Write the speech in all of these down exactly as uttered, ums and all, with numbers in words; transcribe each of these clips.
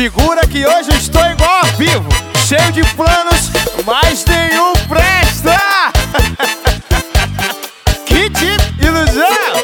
Segura que hoje eu estou igual a vivo, cheio de planos, mas nenhum presta. Que tipo ilusão!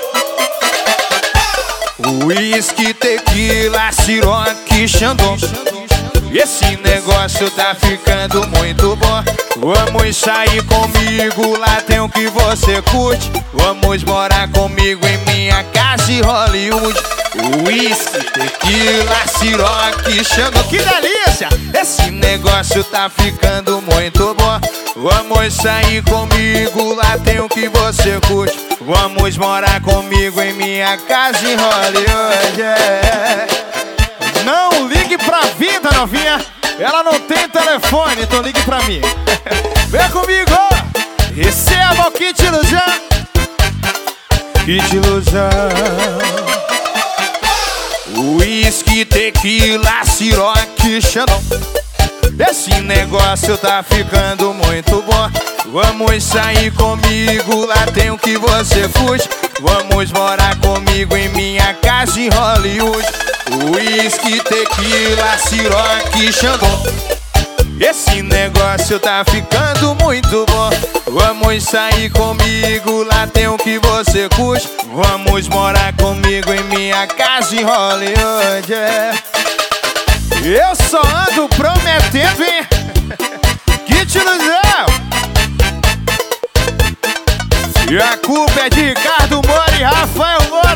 Whisky, tequila, siroque, xandão. Esse negócio tá ficando muito bom. Vamos sair comigo, lá tem o que você curte. Vamos morar comigo em minha casa em Hollywood. Whisky, tequila, siroque, xandão. Que delícia! Esse negócio tá ficando muito bom. Vamos sair comigo, lá tem o que você curte. Vamos morar comigo em minha casa em Hollywood, yeah. Não ligue pra vida, novinha. Ela não tem telefone, então ligue pra mim. Vem comigo, receba o kit ilusão. Kit ilusão. Whisky, tequila, siroque, xandão. Esse negócio tá ficando muito bom. Vamos sair comigo, lá tem o que você curte. Vamos morar comigo em minha casa em Hollywood. Whisky, tequila, siroque, xandão. Esse negócio tá ficando muito bom. Vamos sair comigo, lá tem o que você curte. Vamos morar comigo em minha casa em Hollywood, yeah. Eu só ando prometendo, hein? Kit ilusão. E a culpa é de Ricardo Moura e Rafael Moura.